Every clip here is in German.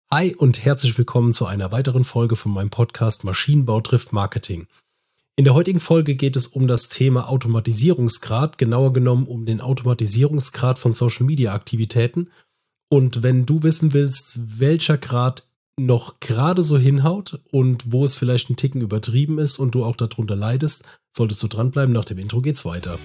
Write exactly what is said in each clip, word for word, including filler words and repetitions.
Hi und herzlich willkommen zu einer weiteren Folge von meinem Podcast Maschinenbau trifft Marketing. In der heutigen Folge geht es um das Thema Automatisierungsgrad, genauer genommen um den Automatisierungsgrad von Social Media Aktivitäten. Und wenn du wissen willst, welcher Grad noch gerade so hinhaut und wo es vielleicht ein Ticken übertrieben ist und du auch darunter leidest, solltest du dranbleiben. Nach dem Intro geht's weiter.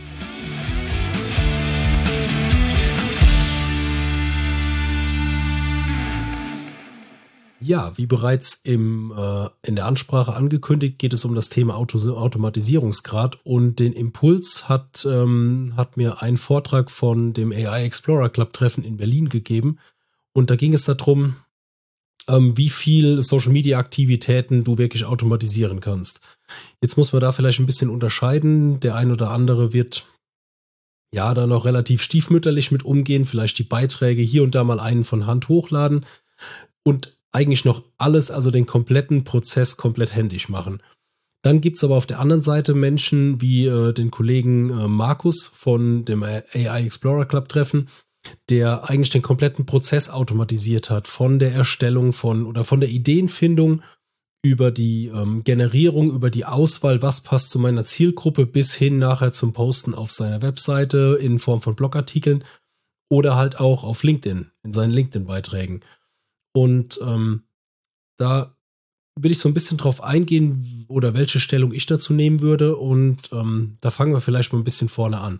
Ja, wie bereits im, äh, in der Ansprache angekündigt, geht es um das Thema Auto Automatisierungsgrad und den Impuls hat, ähm, hat mir ein Vortrag von dem A I Explorer Club Treffen in Berlin gegeben und da ging es darum, ähm, wie viel Social Media Aktivitäten du wirklich automatisieren kannst. Jetzt muss man da vielleicht ein bisschen unterscheiden. Der ein oder andere wird ja da noch relativ stiefmütterlich mit umgehen, vielleicht die Beiträge hier und da mal einen von Hand hochladen und eigentlich noch alles, also den kompletten Prozess komplett händisch machen. Dann gibt es aber auf der anderen Seite Menschen wie äh, den Kollegen äh, Markus von dem A I Explorer Club Treffen, der eigentlich den kompletten Prozess automatisiert hat, von der Erstellung von oder von der Ideenfindung über die ähm, Generierung, über die Auswahl, was passt zu meiner Zielgruppe, bis hin nachher zum Posten auf seiner Webseite in Form von Blogartikeln oder halt auch auf LinkedIn, in seinen LinkedIn-Beiträgen. Und ähm, da will ich so ein bisschen drauf eingehen oder welche Stellung ich dazu nehmen würde. Und ähm, da fangen wir vielleicht mal ein bisschen vorne an.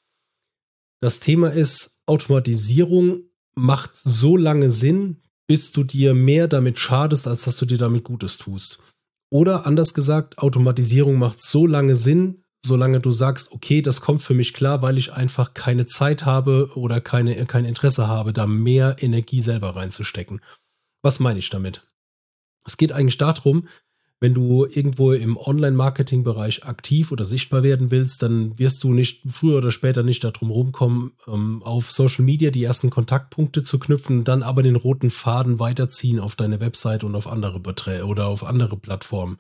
Das Thema ist, Automatisierung macht so lange Sinn, bis du dir mehr damit schadest, als dass du dir damit Gutes tust. Oder anders gesagt, Automatisierung macht so lange Sinn, solange du sagst, okay, das kommt für mich klar, weil ich einfach keine Zeit habe oder keine, kein Interesse habe, da mehr Energie selber reinzustecken. Was meine ich damit? Es geht eigentlich darum, wenn du irgendwo im Online-Marketing-Bereich aktiv oder sichtbar werden willst, dann wirst du nicht früher oder später nicht darum rumkommen, ähm, auf Social Media die ersten Kontaktpunkte zu knüpfen, dann aber den roten Faden weiterziehen auf deine Website und auf andere Beträ- oder auf andere Plattformen.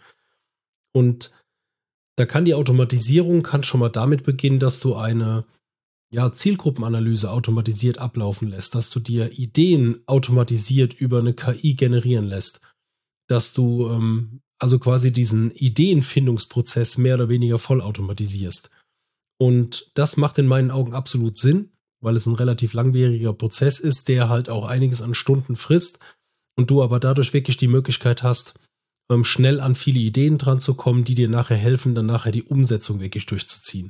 Und da kann die Automatisierung kann schon mal damit beginnen, dass du eine ja, Zielgruppenanalyse automatisiert ablaufen lässt, dass du dir Ideen automatisiert über eine K I generieren lässt, dass du ähm, also quasi diesen Ideenfindungsprozess mehr oder weniger vollautomatisierst. Und das macht in meinen Augen absolut Sinn, weil es ein relativ langwieriger Prozess ist, der halt auch einiges an Stunden frisst und du aber dadurch wirklich die Möglichkeit hast, ähm, schnell an viele Ideen dran zu kommen, die dir nachher helfen, dann nachher die Umsetzung wirklich durchzuziehen.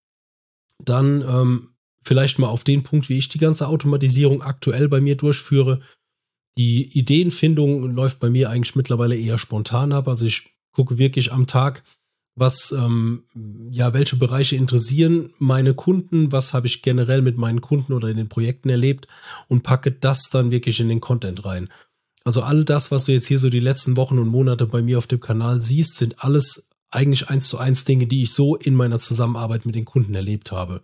Dann ähm, vielleicht mal auf den Punkt, wie ich die ganze Automatisierung aktuell bei mir durchführe. Die Ideenfindung läuft bei mir eigentlich mittlerweile eher spontan ab. Also ich gucke wirklich am Tag, was, ähm, ja, welche Bereiche interessieren meine Kunden, was habe ich generell mit meinen Kunden oder in den Projekten erlebt und packe das dann wirklich in den Content rein. Also all das, was du jetzt hier so die letzten Wochen und Monate bei mir auf dem Kanal siehst, sind alles eigentlich eins zu eins Dinge, die ich so in meiner Zusammenarbeit mit den Kunden erlebt habe.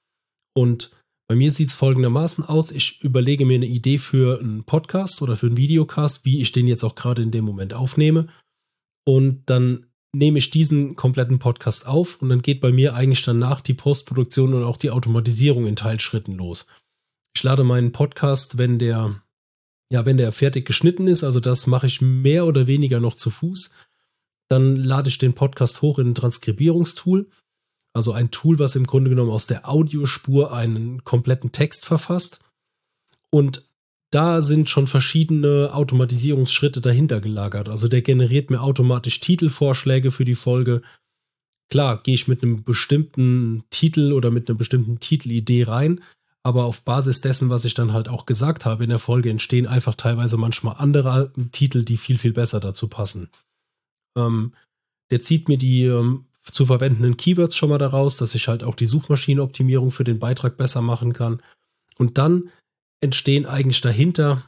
Und bei mir sieht es folgendermaßen aus, ich überlege mir eine Idee für einen Podcast oder für einen Videocast, wie ich den jetzt auch gerade in dem Moment aufnehme. Und dann nehme ich diesen kompletten Podcast auf und dann geht bei mir eigentlich danach die Postproduktion und auch die Automatisierung in Teilschritten los. Ich lade meinen Podcast, wenn der, ja, wenn der fertig geschnitten ist, also das mache ich mehr oder weniger noch zu Fuß, dann lade ich den Podcast hoch in ein Transkribierungstool. Also ein Tool, was im Grunde genommen aus der Audiospur einen kompletten Text verfasst. Und da sind schon verschiedene Automatisierungsschritte dahinter gelagert. Also der generiert mir automatisch Titelvorschläge für die Folge. Klar, gehe ich mit einem bestimmten Titel oder mit einer bestimmten Titelidee rein. Aber auf Basis dessen, was ich dann halt auch gesagt habe in der Folge, entstehen einfach teilweise manchmal andere Titel, die viel, viel besser dazu passen. Ähm, der zieht mir die ähm, zu verwendenden Keywords schon mal daraus, dass ich halt auch die Suchmaschinenoptimierung für den Beitrag besser machen kann. Und dann entstehen eigentlich dahinter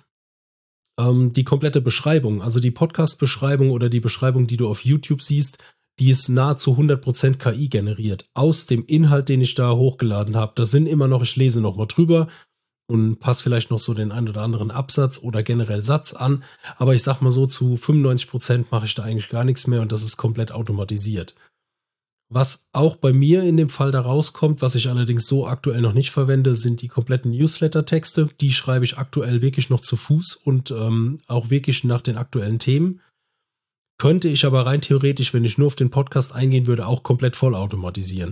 ähm, die komplette Beschreibung. Also die Podcast-Beschreibung oder die Beschreibung, die du auf YouTube siehst, die ist nahezu hundert Prozent K I generiert. Aus dem Inhalt, den ich da hochgeladen habe. Da sind immer noch, ich lese noch mal drüber und passe vielleicht noch so den einen oder anderen Absatz oder generell Satz an. Aber ich sag mal so, zu fünfundneunzig Prozent mache ich da eigentlich gar nichts mehr und das ist komplett automatisiert. Was auch bei mir in dem Fall da rauskommt, was ich allerdings so aktuell noch nicht verwende, sind die kompletten Newsletter-Texte. Die schreibe ich aktuell wirklich noch zu Fuß und ähm, auch wirklich nach den aktuellen Themen. Könnte ich aber rein theoretisch, wenn ich nur auf den Podcast eingehen würde, auch komplett vollautomatisieren.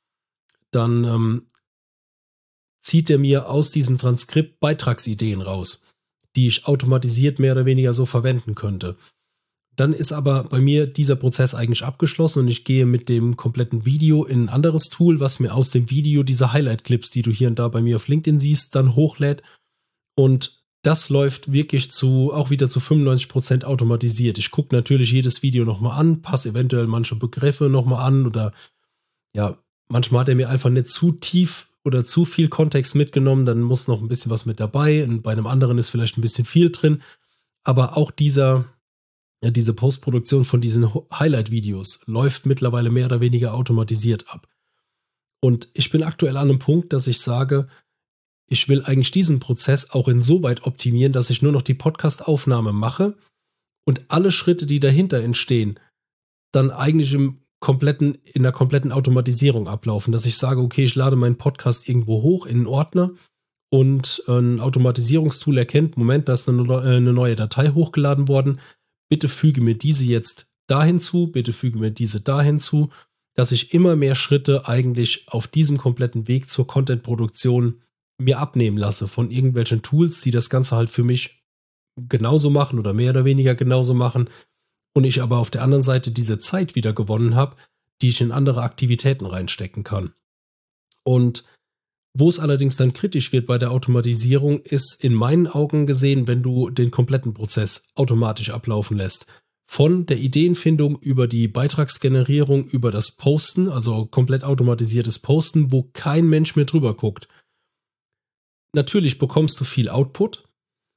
Dann ähm, zieht er mir aus diesem Transkript Beitragsideen raus, die ich automatisiert mehr oder weniger so verwenden könnte. Dann ist aber bei mir dieser Prozess eigentlich abgeschlossen und ich gehe mit dem kompletten Video in ein anderes Tool, was mir aus dem Video diese Highlight-Clips, die du hier und da bei mir auf LinkedIn siehst, dann hochlädt. Und das läuft wirklich zu, auch wieder zu fünfundneunzig Prozent automatisiert. Ich gucke natürlich jedes Video nochmal an, passe eventuell manche Begriffe nochmal an oder ja, manchmal hat er mir einfach nicht zu tief oder zu viel Kontext mitgenommen, dann muss noch ein bisschen was mit dabei und bei einem anderen ist vielleicht ein bisschen viel drin. Aber auch dieser Ja, diese Postproduktion von diesen Highlight-Videos läuft mittlerweile mehr oder weniger automatisiert ab. Und ich bin aktuell an einem Punkt, dass ich sage, ich will eigentlich diesen Prozess auch insoweit optimieren, dass ich nur noch die Podcast-Aufnahme mache und alle Schritte, die dahinter entstehen, dann eigentlich im kompletten, in der kompletten Automatisierung ablaufen. Dass ich sage, okay, ich lade meinen Podcast irgendwo hoch in einen Ordner und ein Automatisierungstool erkennt, Moment, da ist eine neue Datei hochgeladen worden. Bitte füge mir diese jetzt dahin zu, bitte füge mir diese dahin zu, dass ich immer mehr Schritte eigentlich auf diesem kompletten Weg zur Content-Produktion mir abnehmen lasse von irgendwelchen Tools, die das Ganze halt für mich genauso machen oder mehr oder weniger genauso machen und ich aber auf der anderen Seite diese Zeit wieder gewonnen habe, die ich in andere Aktivitäten reinstecken kann. Und wo es allerdings dann kritisch wird bei der Automatisierung, ist in meinen Augen gesehen, wenn du den kompletten Prozess automatisch ablaufen lässt. Von der Ideenfindung über die Beitragsgenerierung, über das Posten, also komplett automatisiertes Posten, wo kein Mensch mehr drüber guckt. Natürlich bekommst du viel Output,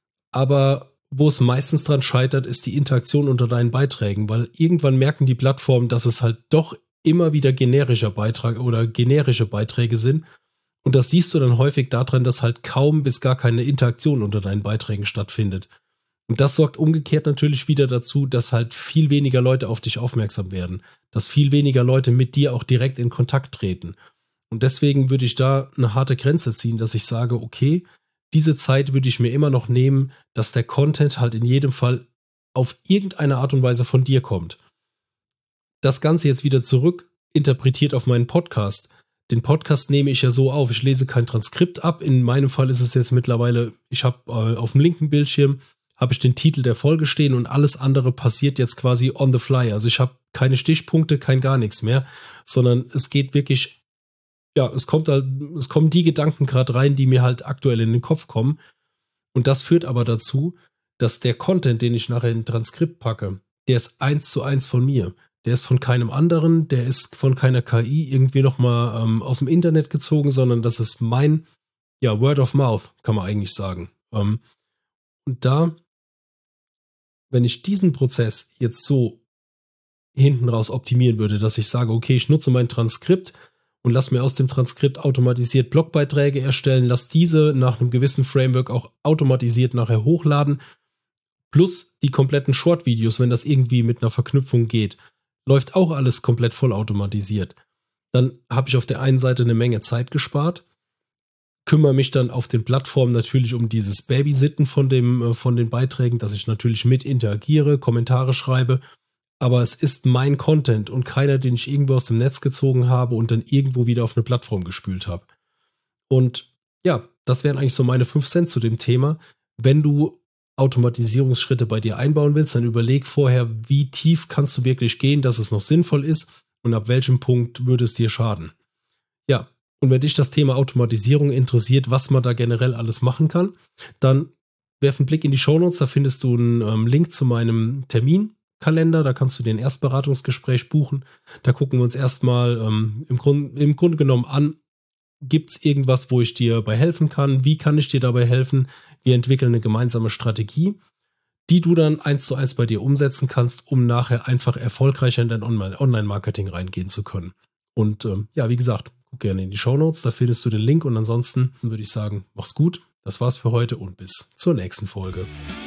aber wo es meistens dran scheitert, ist die Interaktion unter deinen Beiträgen, weil irgendwann merken die Plattformen, dass es halt doch immer wieder generischer Beitrag oder generische Beiträge sind. Und das siehst du dann häufig daran, dass halt kaum bis gar keine Interaktion unter deinen Beiträgen stattfindet. Und das sorgt umgekehrt natürlich wieder dazu, dass halt viel weniger Leute auf dich aufmerksam werden. Dass viel weniger Leute mit dir auch direkt in Kontakt treten. Und deswegen würde ich da eine harte Grenze ziehen, dass ich sage, okay, diese Zeit würde ich mir immer noch nehmen, dass der Content halt in jedem Fall auf irgendeine Art und Weise von dir kommt. Das Ganze jetzt wieder zurück interpretiert auf meinen Podcast. Den Podcast nehme ich ja so auf, ich lese kein Transkript ab. In meinem Fall ist es jetzt mittlerweile, ich habe äh, auf dem linken Bildschirm, habe ich den Titel der Folge stehen und alles andere passiert jetzt quasi on the fly. Also ich habe keine Stichpunkte, kein gar nichts mehr, sondern es geht wirklich, ja, es kommt halt, es kommen die Gedanken gerade rein, die mir halt aktuell in den Kopf kommen. Und das führt aber dazu, dass der Content, den ich nachher in ein Transkript packe, der ist eins zu eins von mir. Der ist von keinem anderen, der ist von keiner K I irgendwie nochmal ähm, aus dem Internet gezogen, sondern das ist mein, ja, Word of Mouth, kann man eigentlich sagen. Ähm, und da, wenn ich diesen Prozess jetzt so hinten raus optimieren würde, dass ich sage, okay, ich nutze mein Transkript und lasse mir aus dem Transkript automatisiert Blogbeiträge erstellen, lasse diese nach einem gewissen Framework auch automatisiert nachher hochladen, plus die kompletten Short-Videos, wenn das irgendwie mit einer Verknüpfung geht, läuft auch alles komplett vollautomatisiert. Dann habe ich auf der einen Seite eine Menge Zeit gespart, kümmere mich dann auf den Plattformen natürlich um dieses Babysitten von, dem, äh, von den Beiträgen, dass ich natürlich mit interagiere, Kommentare schreibe, aber es ist mein Content und keiner, den ich irgendwo aus dem Netz gezogen habe und dann irgendwo wieder auf eine Plattform gespült habe. Und ja, das wären eigentlich so meine fünf Cent zu dem Thema. Wenn du Automatisierungsschritte bei dir einbauen willst, dann überleg vorher, wie tief kannst du wirklich gehen, dass es noch sinnvoll ist und ab welchem Punkt würde es dir schaden. Ja, und wenn dich das Thema Automatisierung interessiert, was man da generell alles machen kann, dann werf einen Blick in die Shownotes, da findest du einen ähm, Link zu meinem Terminkalender, da kannst du dir ein Erstberatungsgespräch buchen. Da gucken wir uns erstmal ähm, im, Grund, im Grunde genommen an, gibt es irgendwas, wo ich dir dabei helfen kann? Wie kann ich dir dabei helfen? Wir entwickeln eine gemeinsame Strategie, die du dann eins zu eins bei dir umsetzen kannst, um nachher einfach erfolgreicher in dein Online-Marketing reingehen zu können. Und ähm, ja, wie gesagt, guck gerne in die Shownotes, da findest du den Link und ansonsten würde ich sagen, mach's gut, das war's für heute und bis zur nächsten Folge.